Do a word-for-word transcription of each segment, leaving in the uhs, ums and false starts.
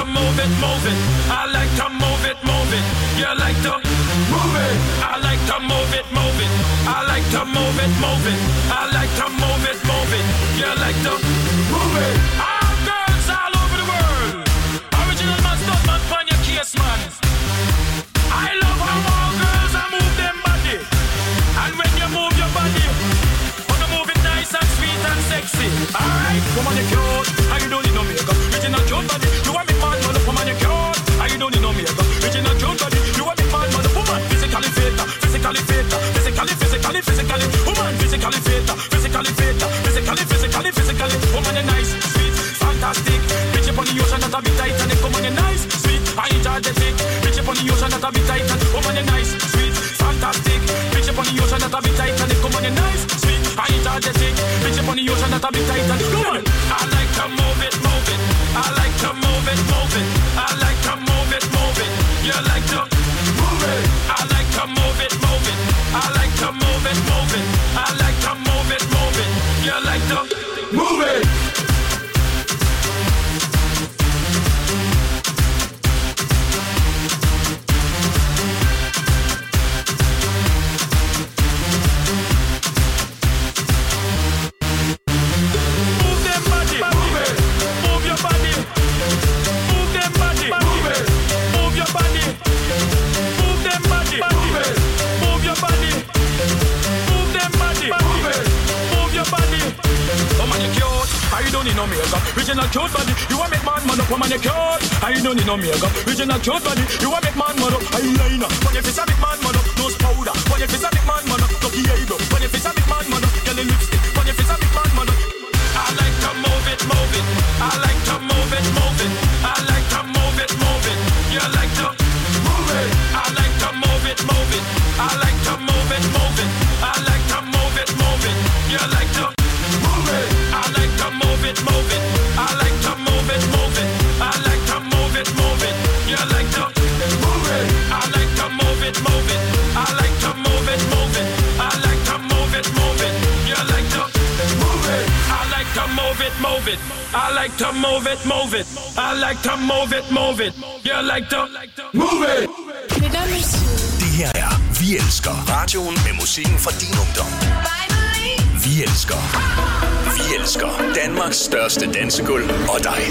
to move it, move it. I like to move it, move it. You like to move it. I like to move it, move it. I like to move it, move it. I like to move it, move it. You like to move it. All girls all over the world. Original man, stunt man, pan your case, man. I love how all girls are move them body. And when you move your body, wanna move it nice and sweet and sexy. Alright, woman you cute, and you don't need no makeup. Original cute body, you want me man, man, woman you cute, and you don't need no makeup. Original cute body, you want me man, man, woman physically fit, physically fit, physically, physically, physically, woman physically fit, physically fit, physically, physically, physically, woman you nice, sweet, fantastic. Bitch up on the ocean that a bit tight, and it woman you nice, sweet, and energetic. Bitch up on the ocean that a bit tight, and woman you nice, sweet, fantastic. Bitch up on the ocean that a bit tight, and it woman you nice, sweet, and energetic. Bitch up on the ocean that a bit tight, and come on. I like to move it, move it. I like to move it, move it. I like to move it, move it. You like to move it. I like to move it, move it. I like to move it, move it. I like to move it, move it. You like to move it. No makeup, original cute body. You want make man man up, woman you cute. I don't need no makeup, original cute body. You want make man man up, eyeliner. When you face a big man man up, nose powder. When you face a big man man up, lucky eyebrow. When you face a big man man up, yellow lipstick. When you face a big man man up, I like to move it, move it. I like to move it, move it. I like to move it, move it. You like to move it. I like to move it, move it. I like to move it, move it. I like to move it, move it. You like to move it. I like to move it, move it. I like to move it, move it. I like to move it, move it. You like to move it. I like to move it, move it. I like to move it, move it. I like to move it, move it. You like to move it. I like to move it, move it. I like to move it, move it. I like to move it, move it. You like to move it. Det her er Vi Elsker. Radioen med musikken fra din ungdom. Vi elsker. Vi elsker Danmarks største dansegulv og dig.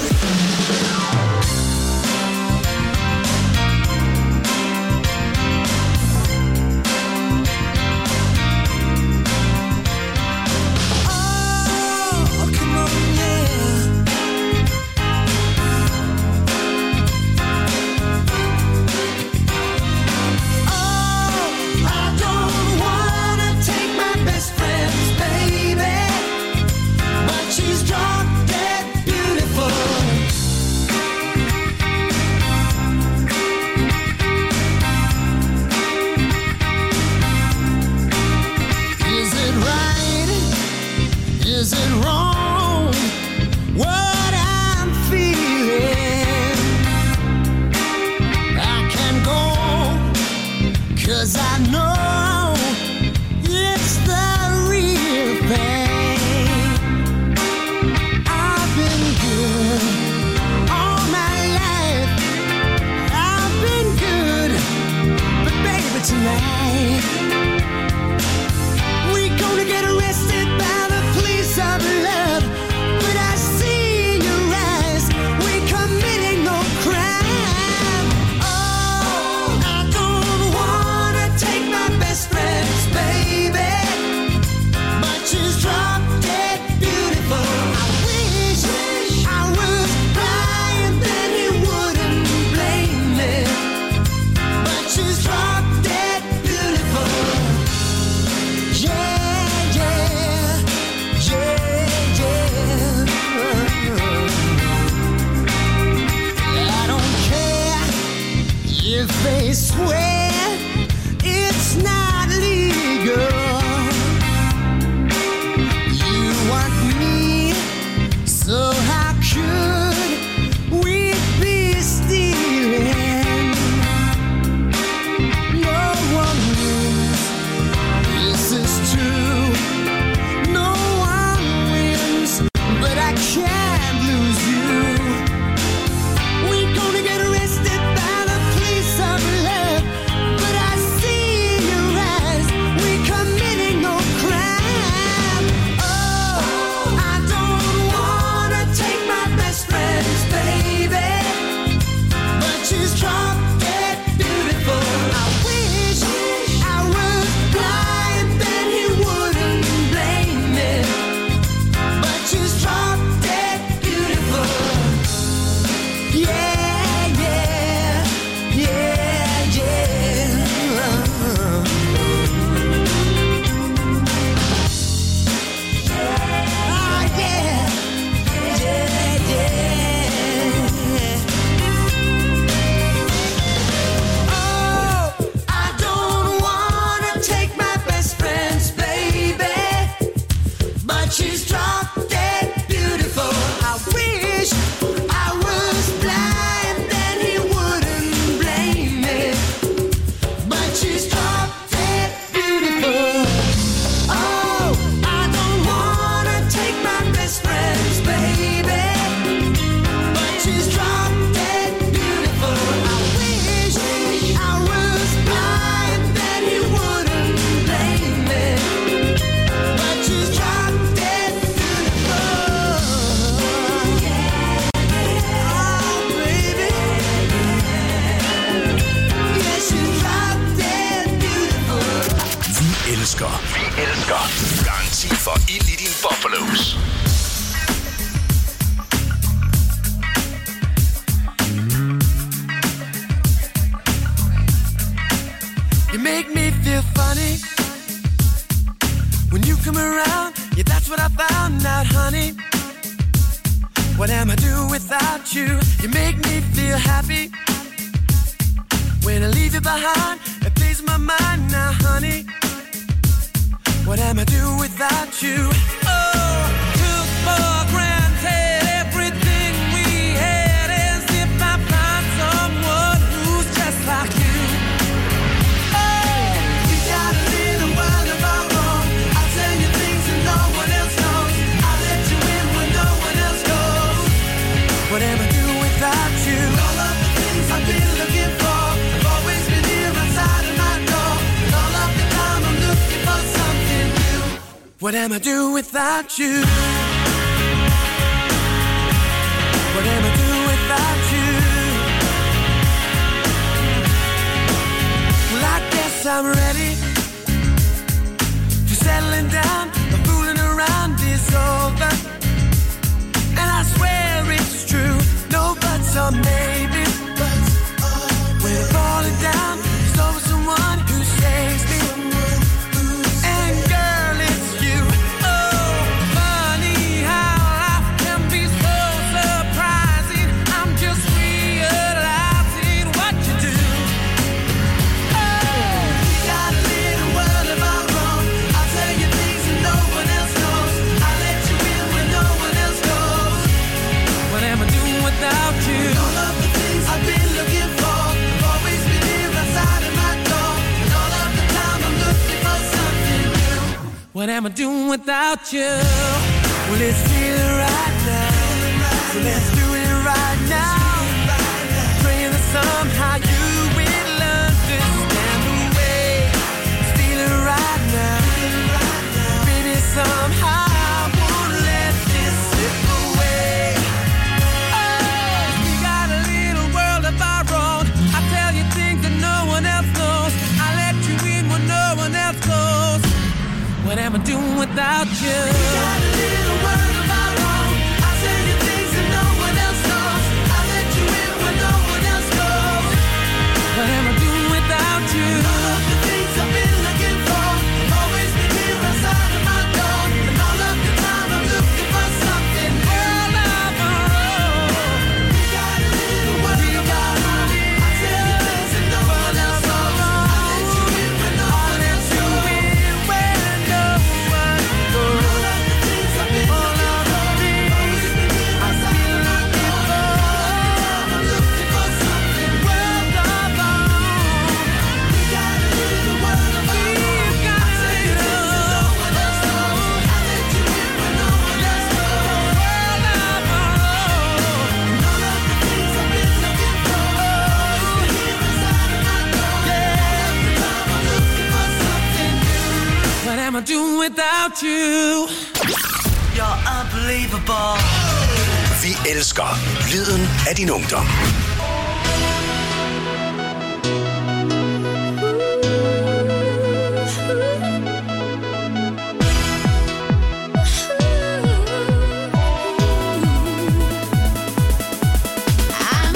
We gon' Yeah, yeah, yeah, yeah. Oh, yeah, yeah, yeah. Oh, I don't wanna take my best friend's baby, but she's drop dead beautiful. I wish I was blind, then he wouldn't blame me. But she's drop dead beautiful. Oh, I don't wanna take my best friend's baby, but she's drop dead beautiful. I wish I was blind, then he wouldn't blame me. But she's drop dead beautiful. Oh, baby. Yeah, she's drop dead beautiful. Vi elsker, vi elsker. Garanti for ild i din Buffalos. You make me feel funny when you come around. Yeah, that's what I found out, honey. What am I do without you? You make me feel happy when I leave you behind. It plays my mind now, honey. What am I do without you? Oh, took for granted everything we had, as if I found someone who's just like you. Oh, we got a little world of our own. I'll tell you things that no one else knows. I'll let you in when no one else goes. What am I do without you? All of the things I've been looking for have always been here outside of my door. And all of the time I'm looking for something new. What am I do without you? What am I do without you? Well, I guess I'm ready to settling down. The fooling around is over, and I swear it's true. No buts or maybe. When I'm falling down, there's always someone who saves me. And girl, it's you. Oh, funny how life can be so surprising. I'm just realizing what you do. Oh, we got a little world of our own. I'll tell you things that no one else knows. I'll let you in when no one else goes. What am I doing without you? All of the things I've been looking for have always been here outside of my door. And all of the time I'm looking for something new. What am I doing without you? Well, let's feel it right now. So let's do it right now. Praying that somehow you will understand the way. Let's feel it right now. Baby, somehow I won't let this slip away. Oh, we got a little world of our own. I tell you things that no one else knows. I let you in when no one else goes. What am I doing without you? We got a little world of our own. I tell you things that no one else knows. I let you in when no one else goes. What am I doing without you? All of the things I've been looking for have always been here outside of my door. And all of the time I'm looking for something world of our own. We got a little world of our own. I tell you things that no one else knows. I let you in when no one else goes. All of the things I've been looking for have always been here outside of my door. I'm looking for something world of our own. We got a little world of our own. I tell you things that no one else knows. I let you in when no one else goes. World of our own. And all of the things I've been looking for have always been here inside of my door. All of the time I'm looking for something new. What am I doing without you? You're unbelievable. Vi elsker lyden af din ungdom. I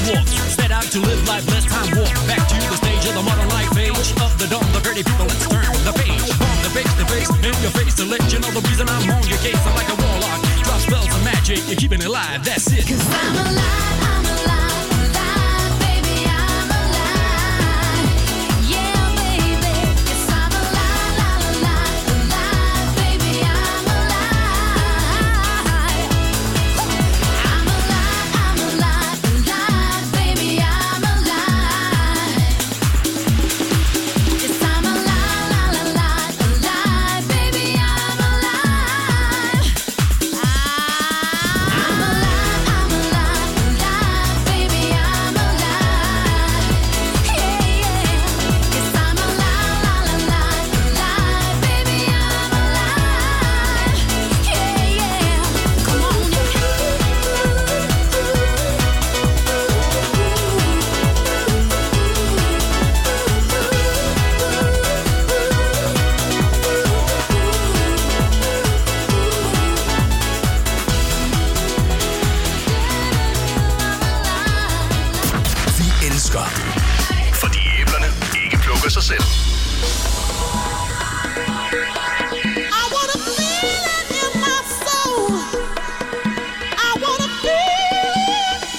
walk. Set out to live life, less time walk. Back to the stage of the modern life age. Of the dumb, the pretty people, let's turn the page. From the face to face, in your face to let you know the reason I'm on your case. I'm like a warlock, drop spells of magic, you're keeping it alive, that's it. Cause I'm alive, I'm alive, alive, baby, I'm alive. Yeah, baby, yes, I'm alive, alive, alive, baby, I'm alive. I'm alive, I'm alive, alive, baby, I'm alive. Yes, I'm alive, alive, alive, baby, I'm alive. I'm alive, I'm alive, alive, baby, I'm alive. Yeah, yeah. Yes, I'm alive, alive, alive, baby, I'm alive. Yeah, yeah. Come on, Vi elsker. Fordi æblerne ikke plukker sig selv. I wanna feel it in my soul. I wanna feel it.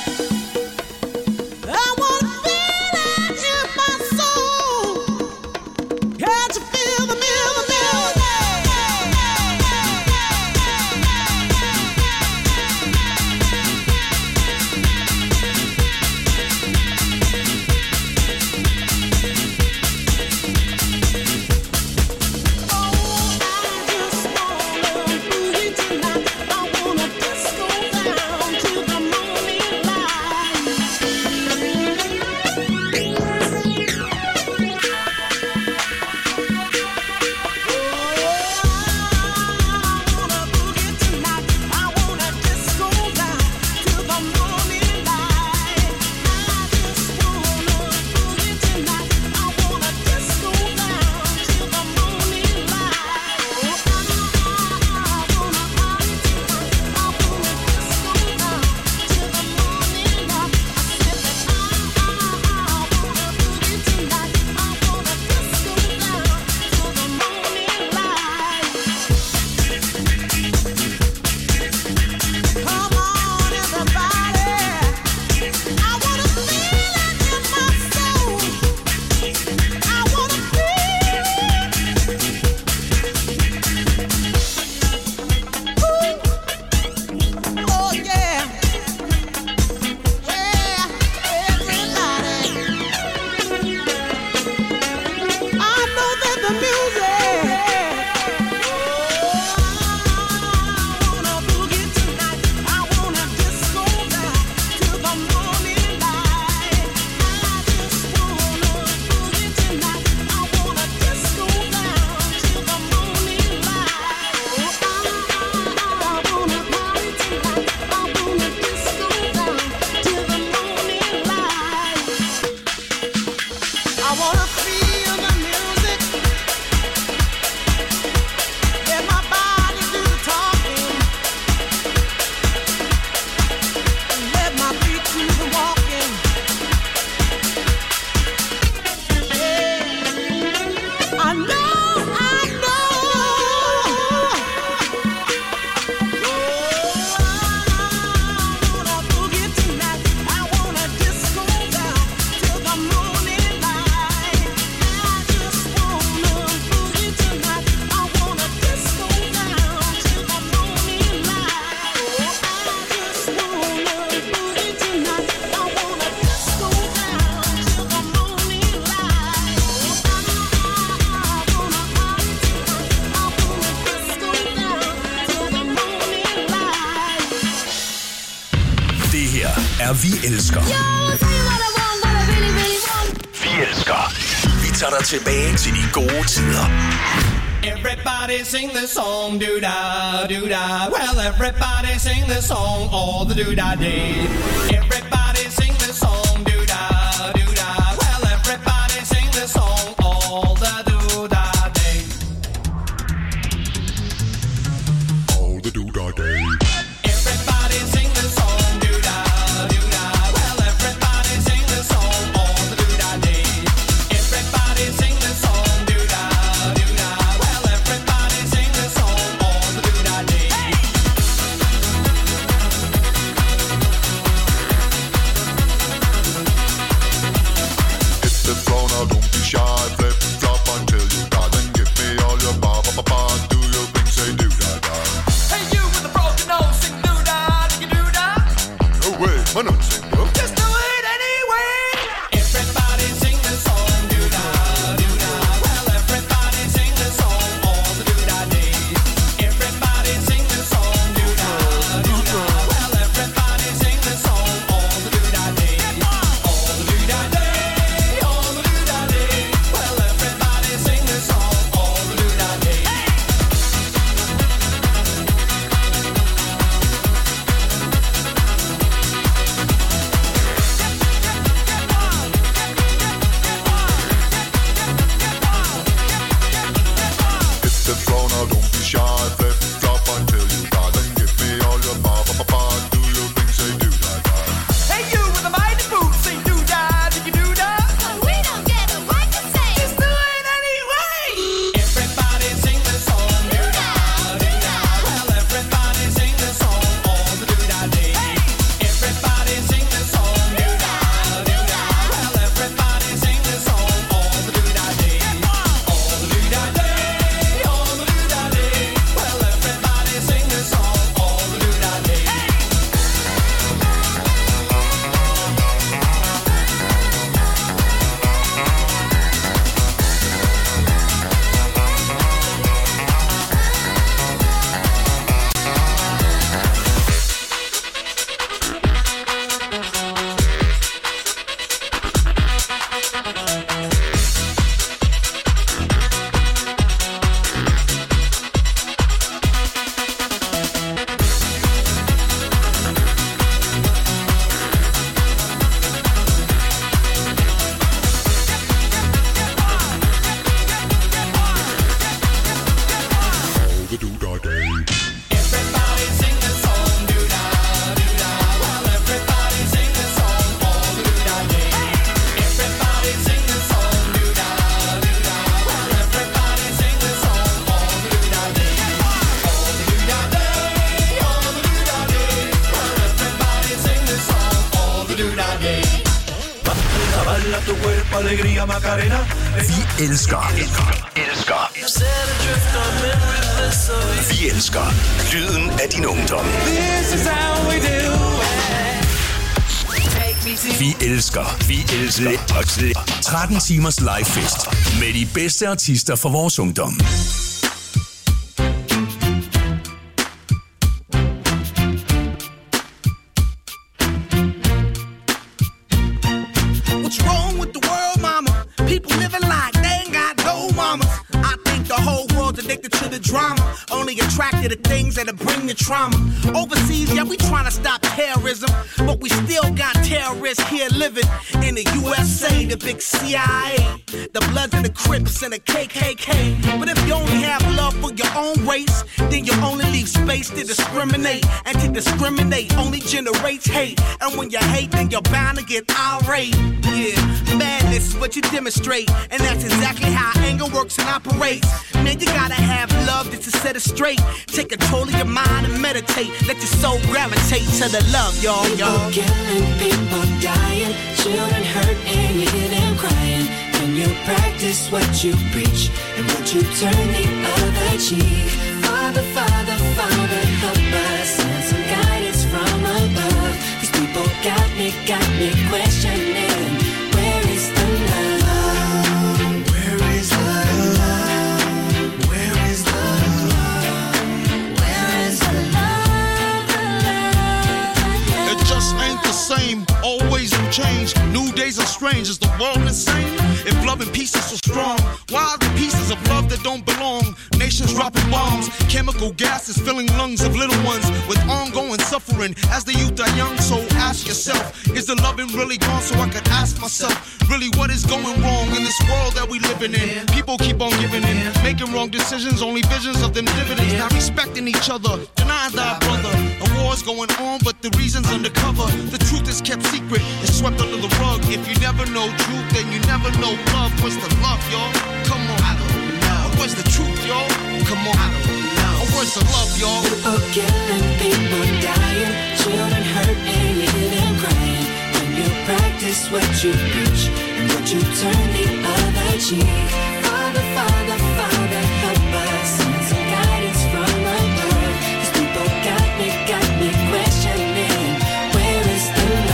I wanna feel it in my soul. Can't you feel the music? er Vi elsker. Vi elsker. Vi tager dig tilbage til de gode tider. Everybody sing the song, do-da, do-da. Well, everybody sing the song all the do-da day. Everybody sing the song, do-da, do-da. Well, everybody sing the song all the do-da day. All the do-da day. Everybody sing the song, do-da, do-da. Well, everybody Man, I'm saying, yo. Just do it anyway. Everybody sing the song, do-da, do-da. Well, everybody sing the song all the do-da day. Everybody sing the song, do-da, do-da. Well, everybody sing the song all the do-da day. All the do-da day, all the do-da day. Well, everybody sing the song all the do-da day. Hit the floor now, don't be shy. Flip, flop until you die. Then give me all your ba ba ba ba. Do your thing, say do da da. Hey, you with the mighty boots, say do-da, diggy do-da. We don't get a word to say. Just do it anyway. Everybody sing the song, do-da, do-da. Well, everybody sing the song all the do-da day. Everybody sing the song, do-da, do-da. Well, everybody sing the song all the do-da day. All the do-da day, all the do-da day. Well, everybody sing the song all the do-da day. All the do-da day. Everybody sing the song, do-da, do-da. Well, everybody sing the song all the do-da day. Everybody sing the song, do-da, do-da. Well, everybody sing the song all the do-da day. All the do-da day, all the do-da day. Well, everybody sing the song all the do-da day. Baila tu cuerpo, alegría, Macarena. Vi elsker, elsker, elsker. Vi elsker lyden af din ungdom. This is how we do it. Vi elsker, vi elsker tretten timers live fest med de bedste artister fra vores ungdom. What's wrong with the world, mama? People living like they ain't got no mamas. I think the whole world's addicted to the drama, only attracted to things that'll bring the trauma. Overseas, yeah, we trying to stop terrorism, but we still got terrorists here living in the U S A, the big C I A, the Bloods and the Crips and the K K K. But if you only have love for your own race, then you only leave space to discriminate, and to discriminate only generates hate. And when you hate, then you're bound to get irate. Yeah, madness is what you demonstrate, and that's exactly how anger works and operates. Man, you gotta have love just to set it straight. Take control of your mind and meditate. Let your soul gravitate to the love, y'all, y'all. People killing, people dying, children hurt and you hear them crying. When you practice what you preach, and would you turn the other cheek? Father, Father, Father, help us, send some guidance from above. These people got me, got me questioning, where is the love? Where is the love? Where is the love? Where is the love? The love? It just ain't the same. Always in change. New days are strange. Is the world insane? If love and peace is so strong, why are the pieces of love that don't belong? Nations dropping bombs, chemical gases filling lungs of little ones with ongoing suffering as the youth are young. So ask yourself, is the loving really gone? So I could ask myself, really what is going wrong in this world that we living in? People keep on giving in, making wrong decisions, only visions of them dividends, not respecting each other, denying thy brother. A war's going on, but the reason's undercover. The truth is kept secret, it's swept under the rug. If you never know truth, then you never know love. Where's the love, y'all? Come on. I don't know. Where's the truth, y'all? Come on. I don't know. Where's the love, y'all? People killing, people dying, children hurt and you hear them crying. When you practice what you preach, and would you turn the other cheek? Father, Father, Father, help us, send some guidance from above. These people got me, got me questioning, where is the love?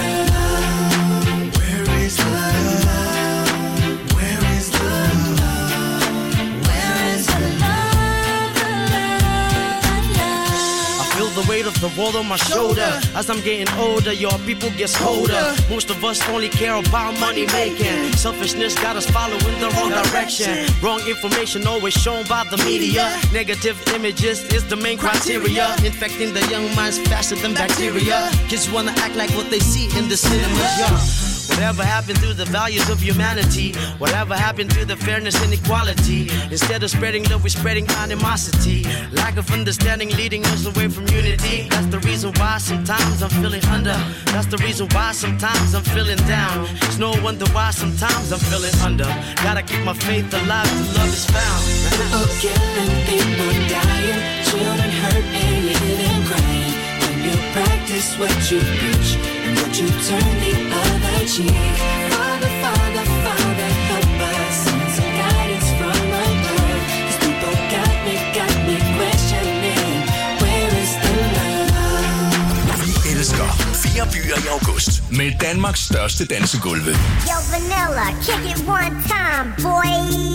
world on my shoulder. As I'm getting older, your people get colder. Most of us only care about money making. Selfishness got us following the wrong direction. Wrong information always shown by the media. Negative images is the main criteria. Infecting the young minds faster than bacteria. Kids wanna act like what they see in the cinemas, yeah. Whatever happened to the values of humanity? Whatever happened to the fairness and equality? Instead of spreading love, we're spreading animosity. Lack of understanding leading us away from unity. That's the reason why sometimes I'm feeling under. That's the reason why sometimes I'm feeling down. It's no wonder why sometimes I'm feeling under. Gotta keep my faith alive till love is found. People killing, people dying, children hurt and you hear them crying. When you practice what you preach and what you turn the other cheek. Father, Father, Father, help us. Send some guidance from above. These people got me, got me questioning. Where is the love? Vi elsker fire byer i august med Danmarks største dansegulve. Yo, Vanilla, kick it one time, boy.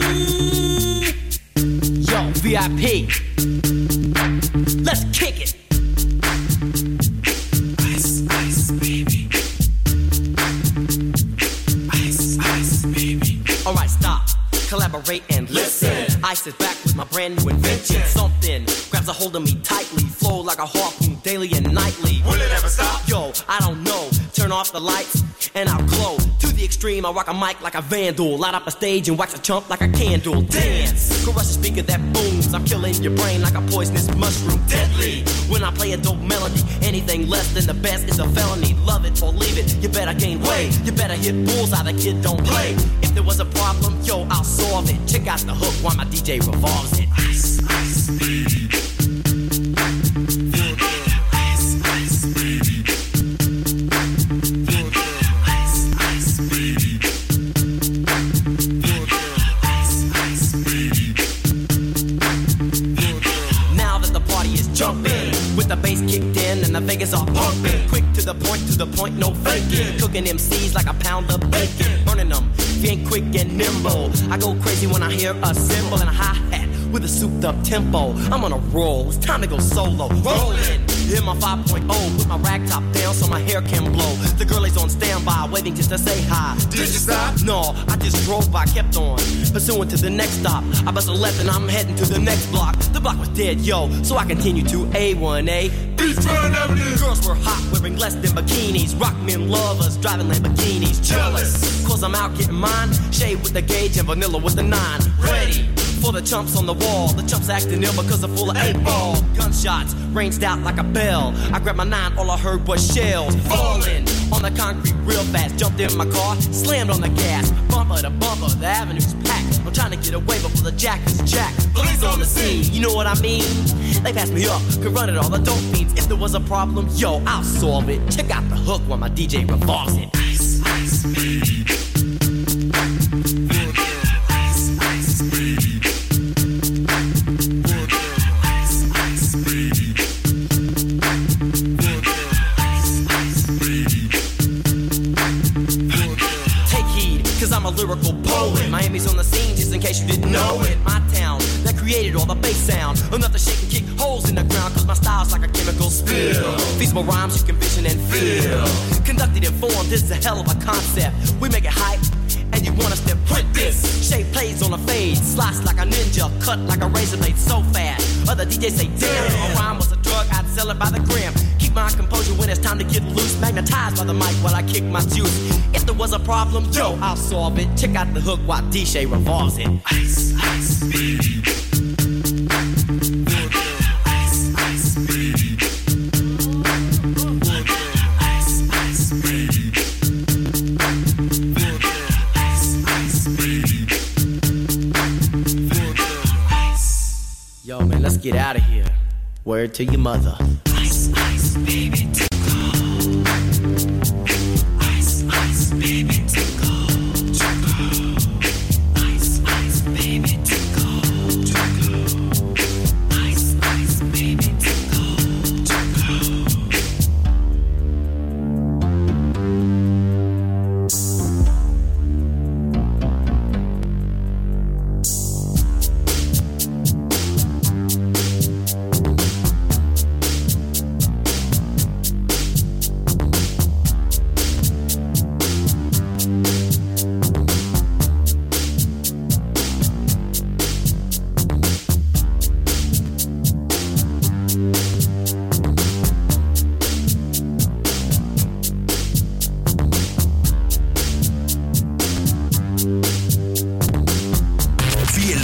Yo, V I P. Let's kick it. Ice, ice, baby. Ice, ice, baby. Alright, stop, collaborate and listen. I sit back with my brand new invention. Something grabs a hold of me tightly. Flow like a harpoon daily and nightly. Will it ever stop? Yo, I don't know. Turn off the lights and I'll glow. To the extreme, I rock a mic like a vandal. Light up a stage and wax a chump like a candle. Dance, caress a speaker that booms. I'm killing your brain like a poisonous mushroom. Deadly, when I play a dope melody. Anything less than the best is a felony. Love it or leave it, you better gain weight. You better hit bullseye, the kid don't play. If there was a problem, yo, I'll solve it. Check out the hook while my D J revolves it. Ice, ice, baby. Ice, ice, baby. Ice, ice, baby. Ice, ice, baby. Now that the party is jumping, with the bass kicked in and the Vegas are pumping. Quick to the point, to the point, no faking. Cooking M Cs like a pound of bacon. Burning them, if you ain't quick and nimble. I go crazy when I hear a cymbal and a hi-hat with a souped up tempo. I'm on a roll, it's time to go solo. Rolling, in my five point oh, put my rag top down so my hair can blow. The girl is on standby, waiting just to say hi. Did you stop? No, I just drove by, kept on, pursuing to the next stop. I bust a left and I'm heading to the next block. The block was dead, yo, so I continue to A one A. Beachfront Avenue. Girls were hot, wearing less than bikinis. Rock men lovers, driving Lamborghinis. Jealous, cause I'm out getting mine. Shade with the gauge and vanilla with the nine. Ready for the chumps on the wall. The chumps acting ill because they're full of eight ball. Gunshots ranged out like a bell. I grabbed my nine, all I heard was shells falling on the concrete real fast. Jumped in my car, slammed on the gas. Bumper to bumper, the avenue's packed. I'm trying to get away before the jack is jacked. Police on the scene, you know what I mean? They passed me up, could run it all, the dope fiends. If there was a problem, yo, I'll solve it. Check out the hook while my D J revolves it. Ice, ice, baby. Ice, ice, baby. Ice, ice, baby. Ice, ice, baby. Take heed, cause I'm a lyrical poet. Miami's on the scene, just in case you didn't know it. My town, that created all the bass sound. Enough to shake and kick holes in the ground, cause my style's like a chemical spill. Feasible rhymes you can vision and feel. Conducted and formed, this is a hell of a concept. We make it hype, and you want us to print this. Shape plays on a fade, slice like a ninja, cut like a razor blade so fast. Other D Js say, damn, if a rhyme was a drug, I'd sell it by the gram. Keep my composure when it's time to get loose. Magnetized by the mic while I kick my juice. If there was a problem, yo, I'll solve it. Check out the hook while D J revolves it. Ice, ice, baby. Ice, ice, baby. Ice, ice, baby. Ice, ice, baby. Ice. Yo, man, let's get out of here. Word to your mother. Ice, ice, baby, to go. Ice, ice, baby, to go. To go. Ice, ice, baby, to go. To go. Ice, ice, baby, to go. To go.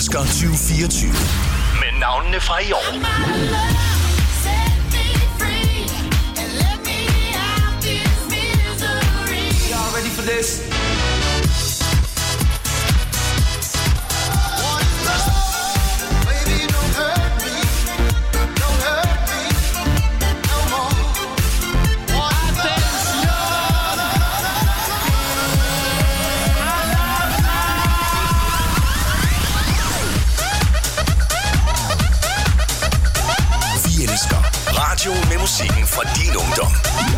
elsker tyve fireogtyve. Med navnene fra i år. Y'all ready for this? Radio med musikken fra din ungdom.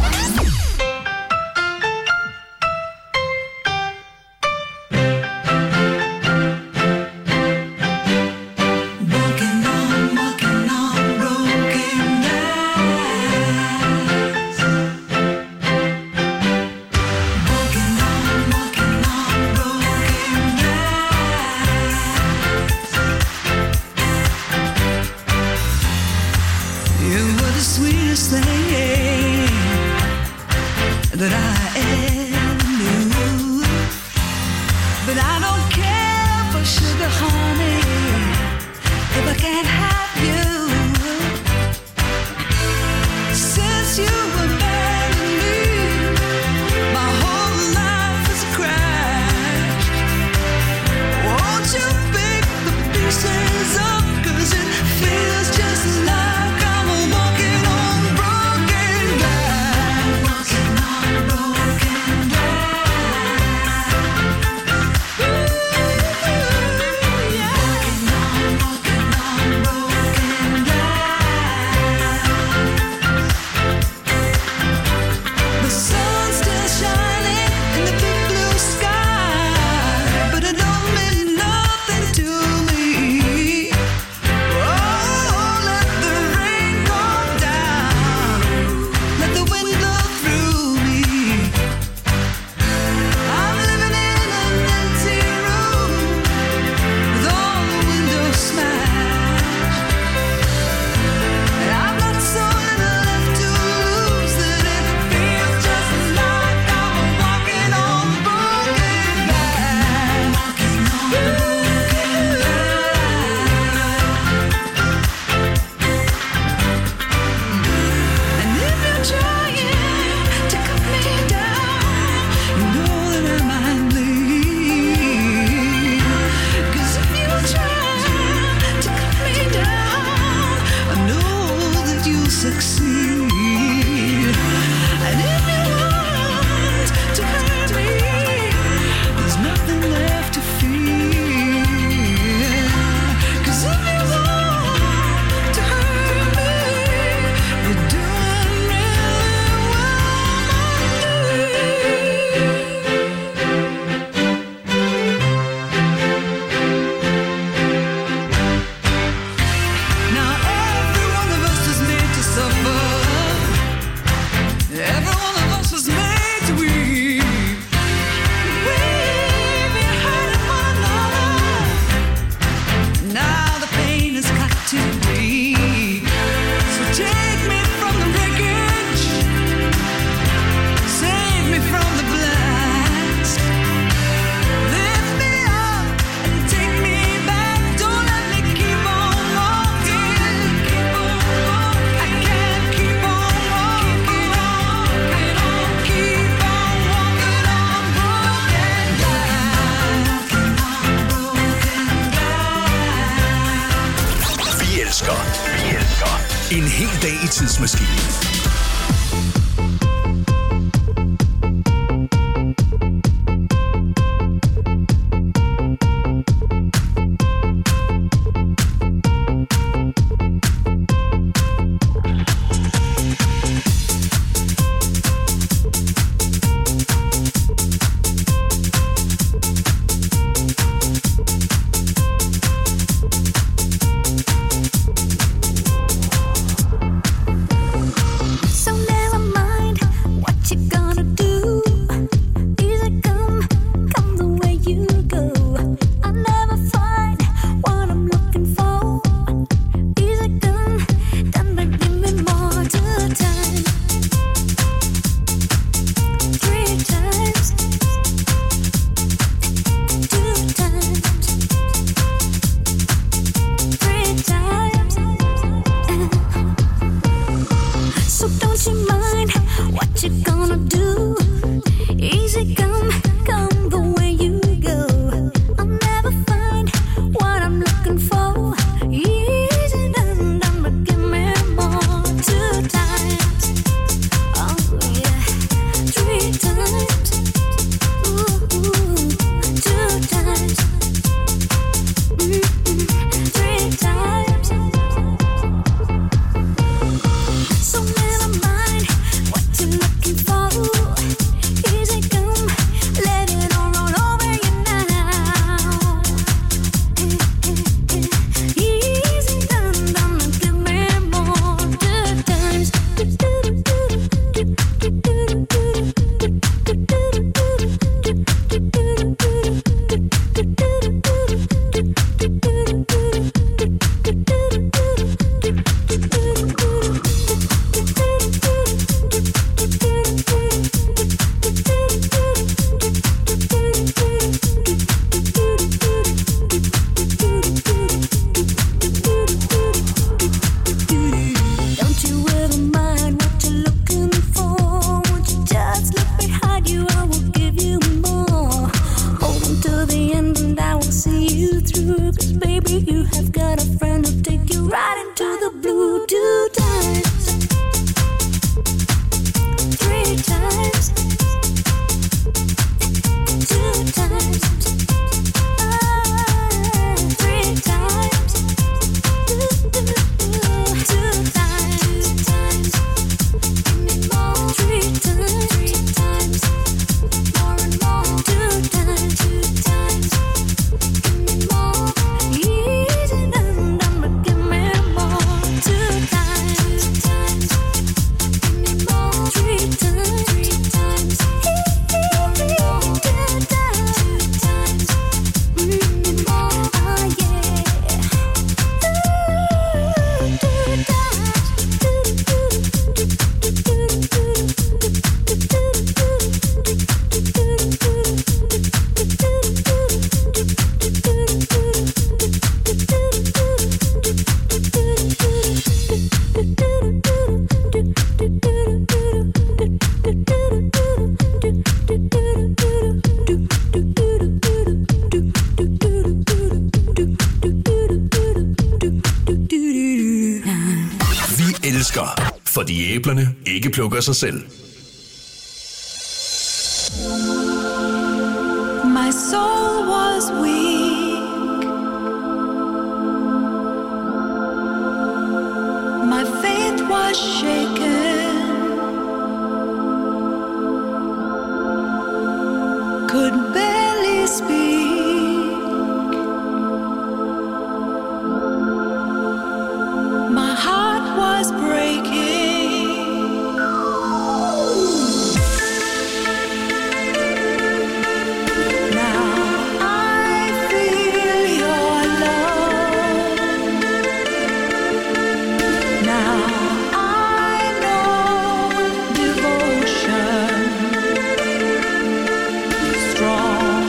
En hel dag i tidsmaskinen. you, I will give you more. Hold on till the end and I will see you through. Cause baby, you have got a friend who'll take you right into the blue. Two times, three times, two times, ah, three times, two, two, two times, times, give me more, three times, three times, more and more, two times, two times, give me more, easy done, done, but give me more, two times, times, give me more, three times, three times, more and more, two times, two times, give me more, oh yeah. Vi elsker, fordi æblerne ikke plukker sig selv. My soul was weak. My faith was shaken. Could barely speak. My heart was breaking. Now I feel your love. Now I know devotion, strong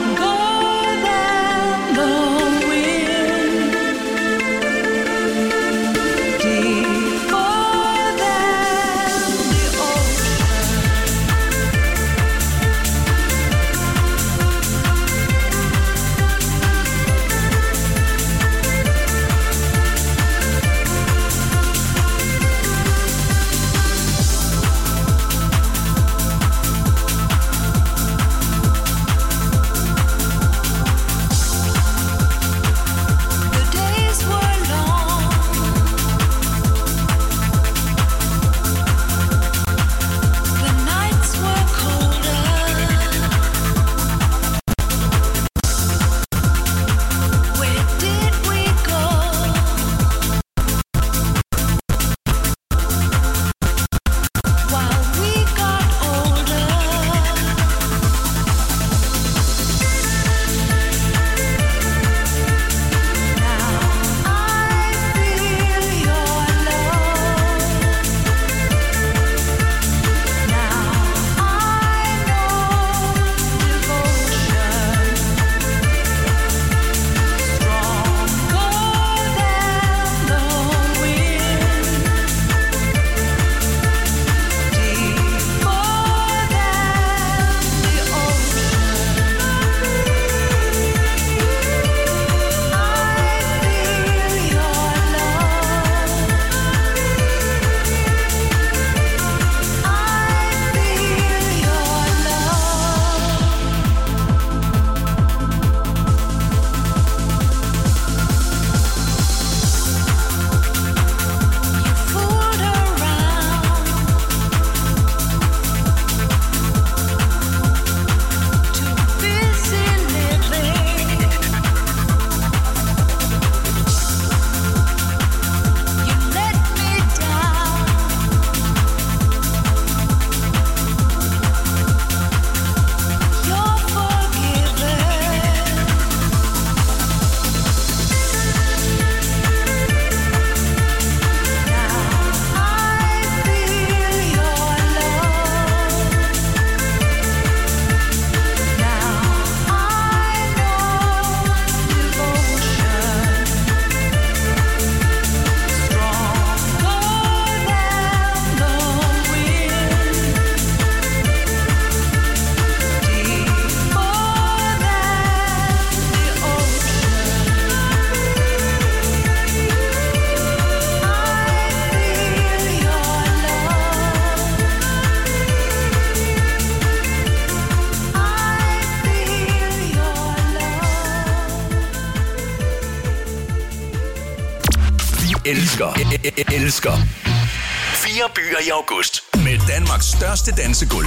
elsker, elsker. Fire byer i august med Danmarks største dansegulve.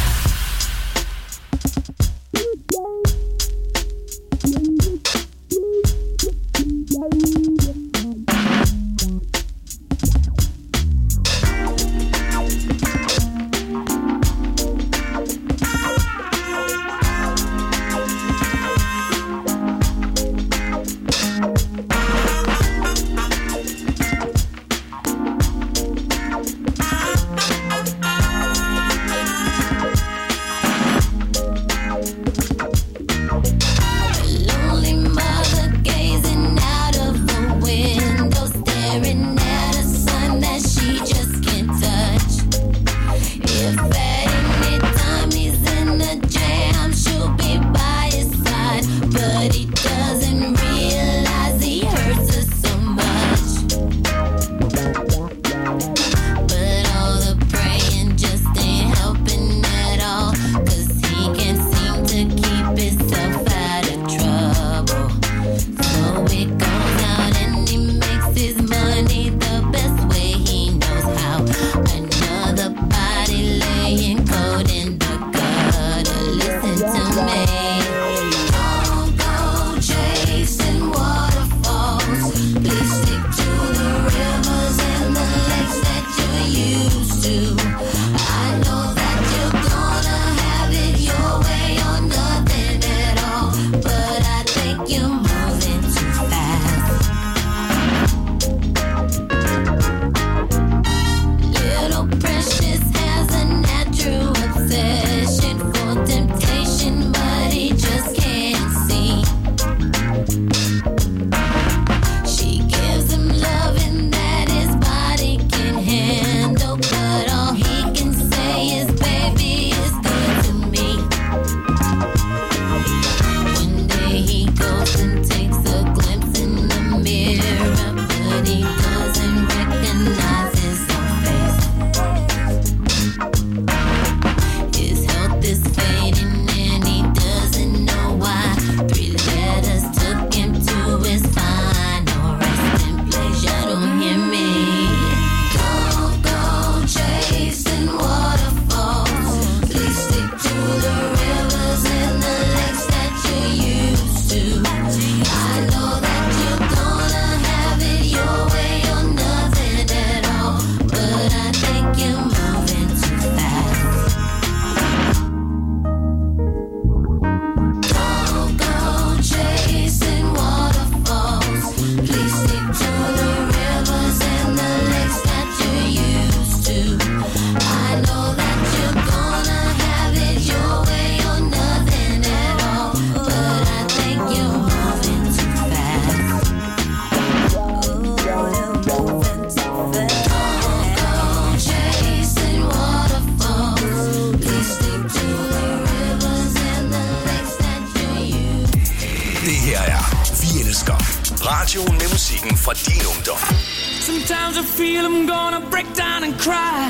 Radioen med musikken fra din ungdom. Sometimes I feel I'm gonna break down and cry.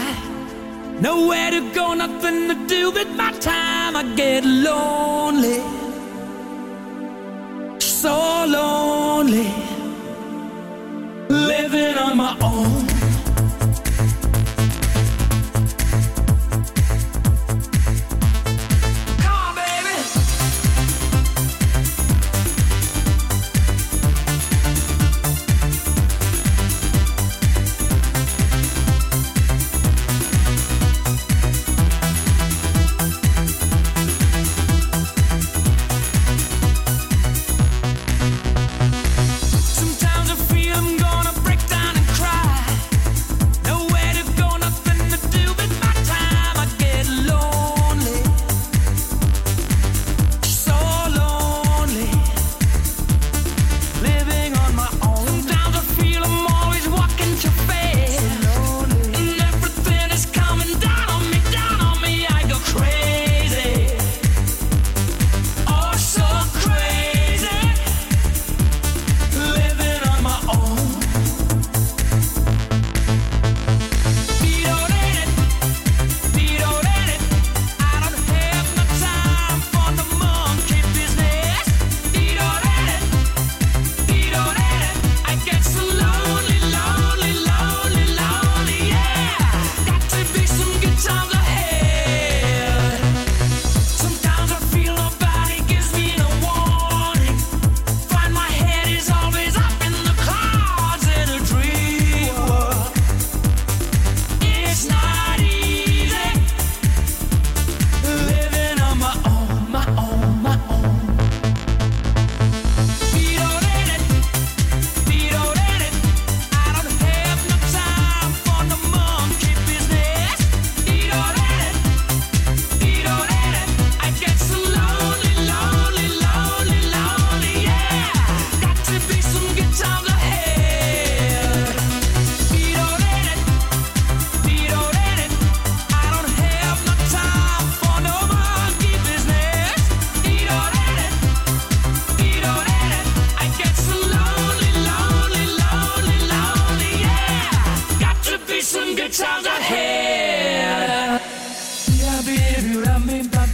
Nowhere to go, nothing to do with my time. I get lonely, so lonely, living on my own.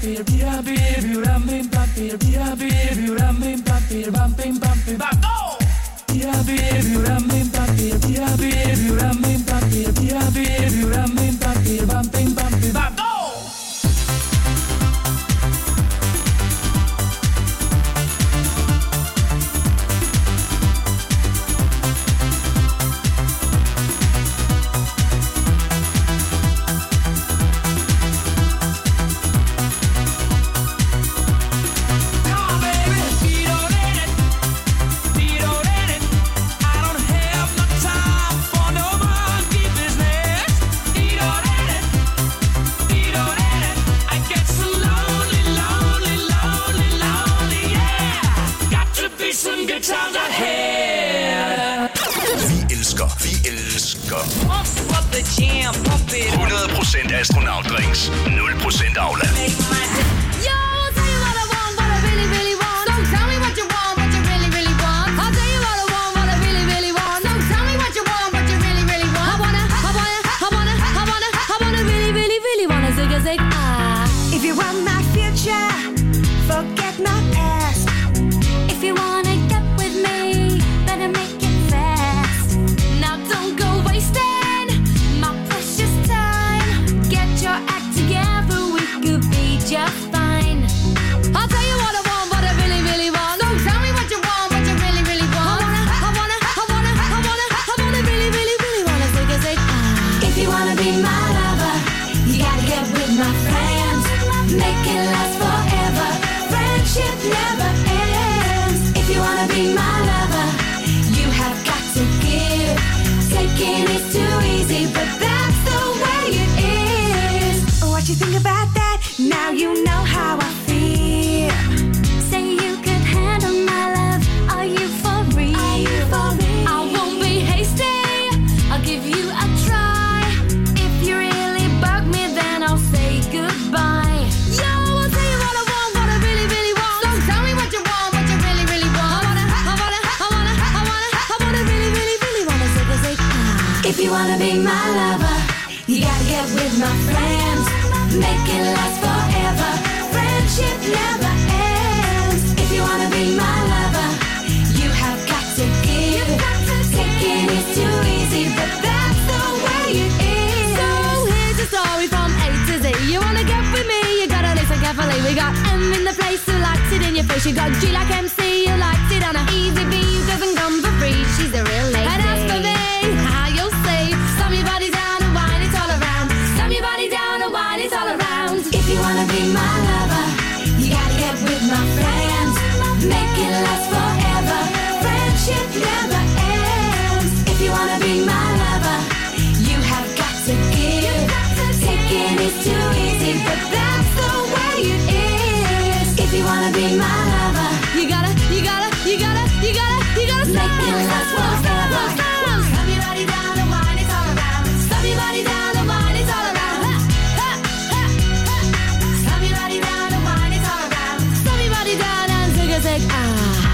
hundrede procent astronautdrinks, nul procent Aula. If you want my future, forget my past. If you wanna get with me, better make it fast. Now don't go wasting my precious time. Get your act together, we could be just fine. I'll tell you what I want, what I really, really want. So tell me what you want, what you really, really want. I wanna, I wanna, I wanna, I wanna, I wanna really, really, really wanna take a take. If you wanna be my lover, you gotta get with my friends. Make it last forever. Friendship never ends. If you wanna be my lover, you have got to give. Taking is too easy, but that's the way it is. What you think about that? Now you know how I feel. Say you could handle my love. Are you for real? Are you for real? I won't be hasty. I'll give you a try. If you really bug me, then I'll say goodbye. If you wanna be my lover, you gotta get with my friends. Make it last forever. Friendship never ends. If you wanna be my lover, you have got to give. Taking is too easy, but that's the way it is. So here's the story from A to Z. You wanna get with me, you gotta listen carefully. We got M in the place who likes it in your face. You got G like M C, who likes it on a easy B, who doesn't come for free. She's a real lady. And as for me, how you'll say, slam your body down and wine it all around. Slam your body down and wine it all around. If you wanna be my lover, you gotta get with my friends. Make it last forever. Friendship never ends. If you wanna be my lover, you have got to give. Taking is too easy, but that's the way it is. If you wanna be my lover, you gotta, you gotta, you gotta, you gotta, you gotta make it last forever. Slam your body down and wine it all around. Slam your body down and wine it all around. Ha, ha, ha, ha. Slam your body down and wine it all around. Slam your body down and take a take. Ah.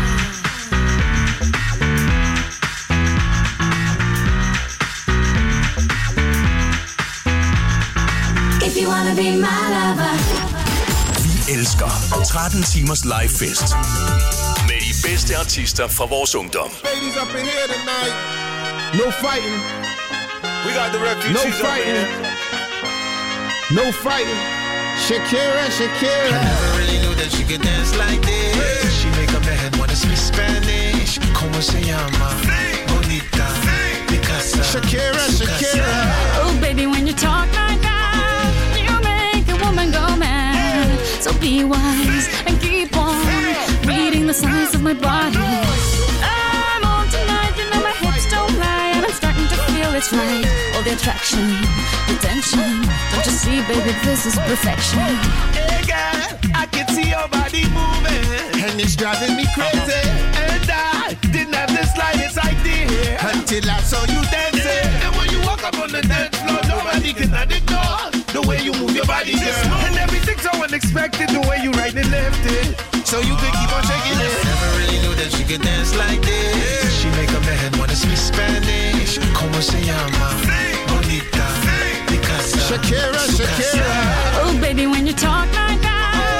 If you wanna be my lover. Vi elsker tretten timers live fest med de bedste artister fra vores ungdom. Ladies up in here tonight. No fighting. We got the refugees no fighting. up in here. No fighting. Shakira, Shakira. I never really knew that she could dance like this. She make up her head wanna speak Spanish. Como se llama? Bonita. Picasa. Shakira, Shakira. Oh baby, when you talk like that, you make a woman go mad. So be wise and keep on reading the signs of my body. I'm on tonight, you know my hips don't lie, and I'm starting to feel it's right. All the attraction, the tension. Don't you see, baby, this is perfection. Hey girl, I can see your body moving, And it's driving me crazy. and I didn't have the slightest idea Until I saw you dancing. And when you walk up on the dance floor, nobody can ignore the way you move your body, girl. And everything's so unexpected, the way you right and left it. So you could keep on shaking it. Never really knew that she could dance like this. She make up her head wanna speak Spanish. Como se llama? Bonita. Picasa. Shakira, Shakira. Oh baby, when you talk like that,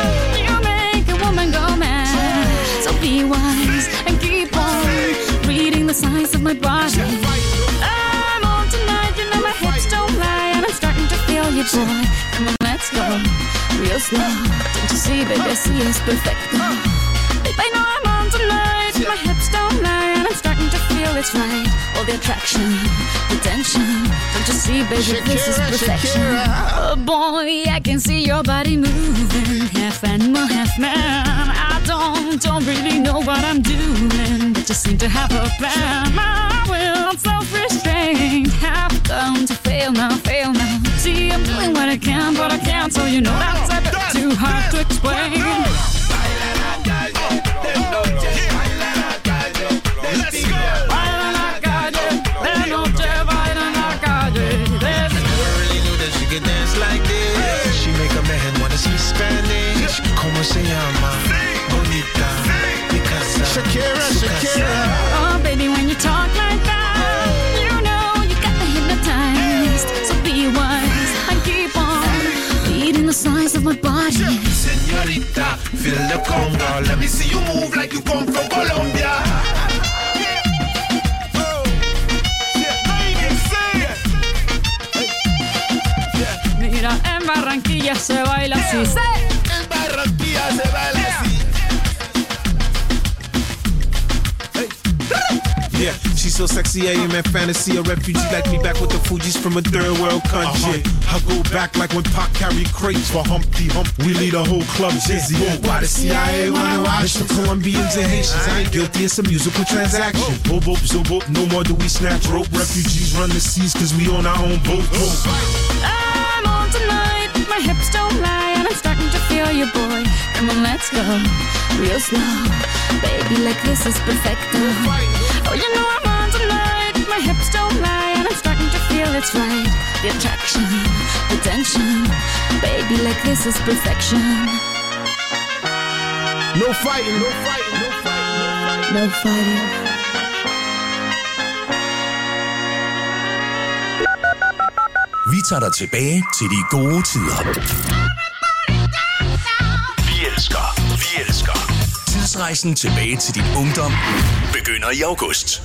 my body. I'm on tonight, you know my hips don't lie, and I'm starting to feel you, boy. Come on, let's go, real slow. Don't you see, baby, I see it's perfect. Babe, I know I'm on tonight, my hips don't lie, and I'm starting to feel it's right. All the attraction, the tension. Don't you see, baby, Shakira, this is perfection. Shakira. Oh boy, I can see your body moving, half animal, half man. I don't, don't really know what I'm doing, but just seem to have a plan. My will, self-restraint, have come to fail now, fail now. See, I'm doing what I can, but I can't, so you know that's a bit too hard to explain. Spanish, ¿cómo se llama? Bonita, Picasa, Shakira, Shakira. Oh, baby, when you talk like that, you know you got me hypnotized. So be wise and keep on beating the size of my body. Señorita, feel the conga. Let me see you move like you come from Colombia. Mira, en Barranquilla se baila así. En Barranquilla se baila así. Yeah, she's so sexy, I am in fantasy. A refugee like me back with the Fugees from a third world country. Uh-huh. I go back like when Pac carried crates for Humpty Hump. We lead a whole club dizzy. Yeah. Why the C I A wanna watch the Colombians and Haitians? I ain't guilty, it's a musical transaction. Boop, boop, zo, boop, no more do we snatch rope. Refugees run the seas cause we on our own boat. I'm on tonight, my hips don't lie, and I'm starting to feel you, boy. Come on, let's go, real slow. Baby, like this is perfecto. Oh, you know I'm on tonight, my hips don't lie, and I'm starting to feel it's right. The attraction, the tension. Baby, like this is perfection. No fighting, no fighting, no fighting, no fighting. Vi tager dig tilbage til de gode tider. Vi elsker, vi elsker. Tidsrejsen tilbage til din ungdom begynder i august.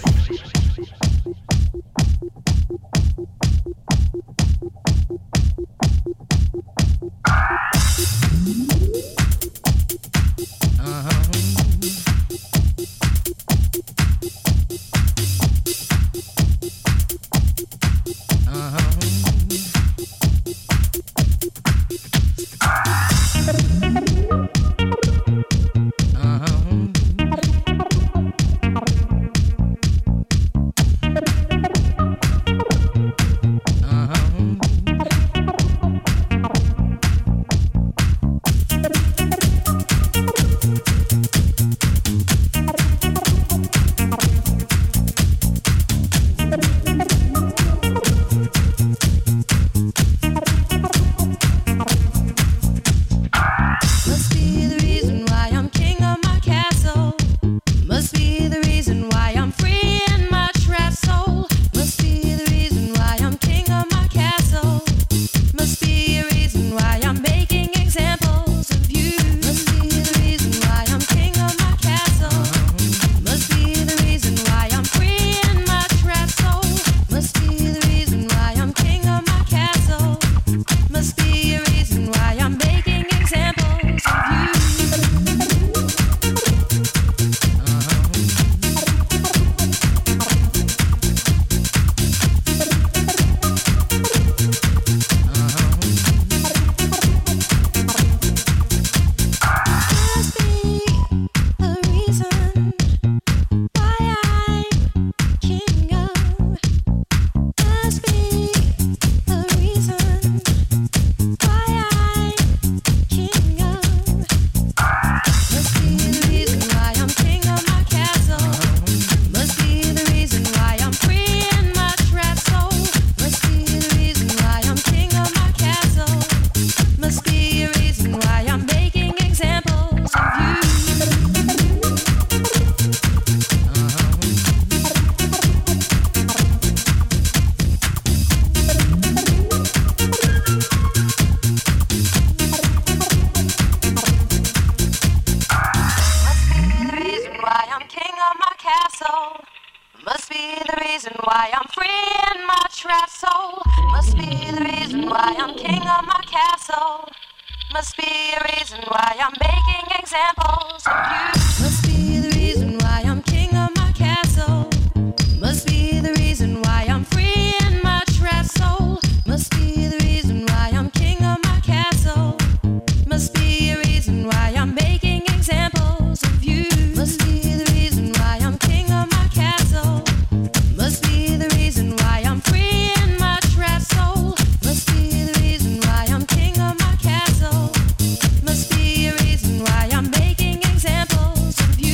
why I'm free in my trapped soul. Must be the reason why I'm king of my castle. Must be a reason why I'm making examples of you. Must be the reason why I'm king of my castle. Must be the reason why I'm free in my trapped soul. Must be the reason why I'm king of my castle. Must be a reason why I'm making examples of you. Must be the reason why I'm king of my castle. Must be the reason why I'm free in my trapped soul. Must be the reason why I'm king of my castle. Must be a reason why I'm making examples of you.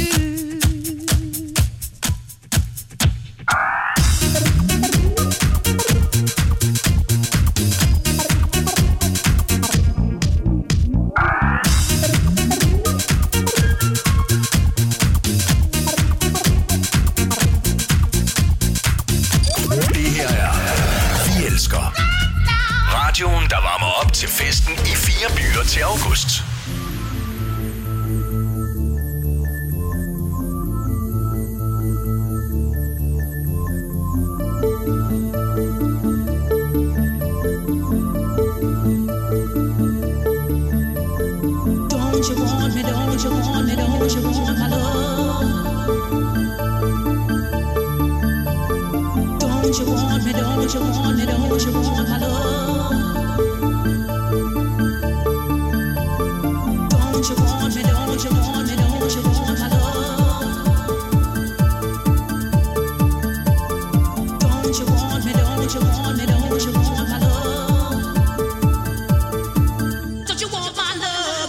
Det her er Vi Elsker. Radioen, der varmer op til festen i fire byer til august. Don't you want me, don't you want me, don't you want my love? Don't you want me, don't you want me, don't you want my love? Don't you want me, don't you want me, don't you want my love? Don't you want me, don't you want me, don't you want my love? Don't you want my love?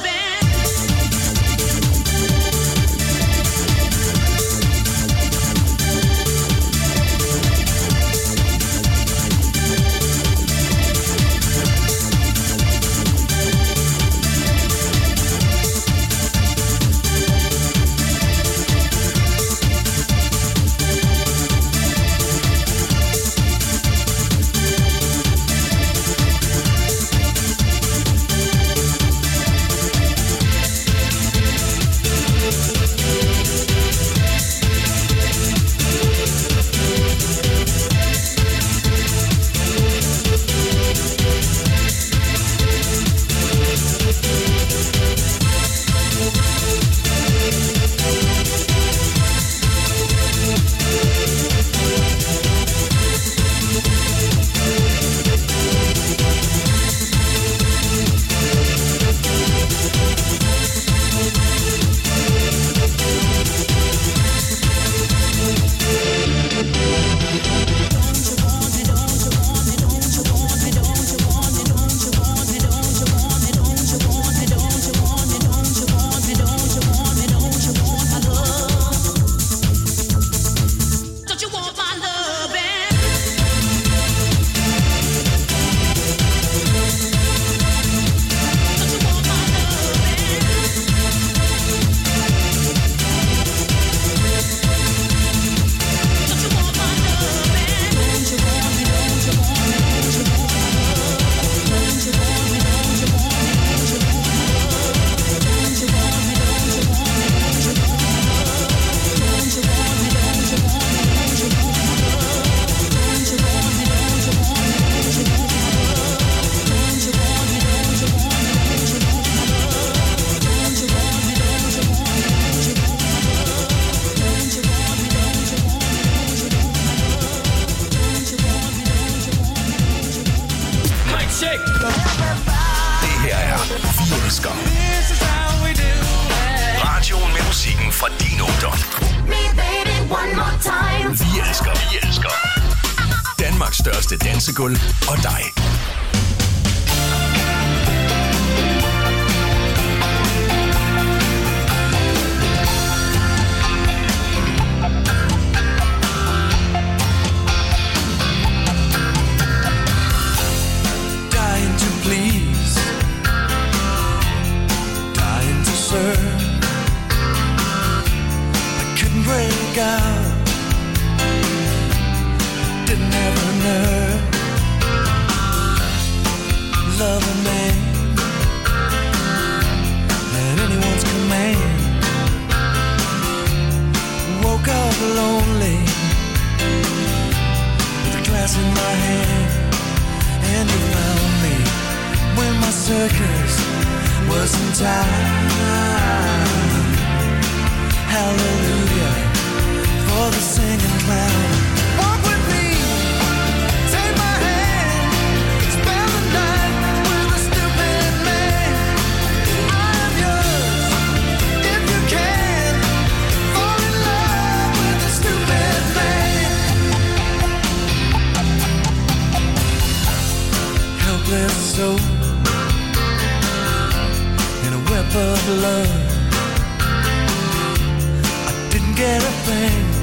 Radioen med musikken fra din ungdom. Vi elsker, vi elsker. Danmarks største dansegulv og dig. Dying to please, dying to serve. I couldn't break out, didn't have a nerve. Love a man at anyone's command. Woke up lonely, circus was in town. Hallelujah for the singing clown. Walk with me, take my hand, spend the night with a stupid man. I am yours, if you can, fall in love with a stupid man. Helpless soul in a web of love. I didn't get a thing.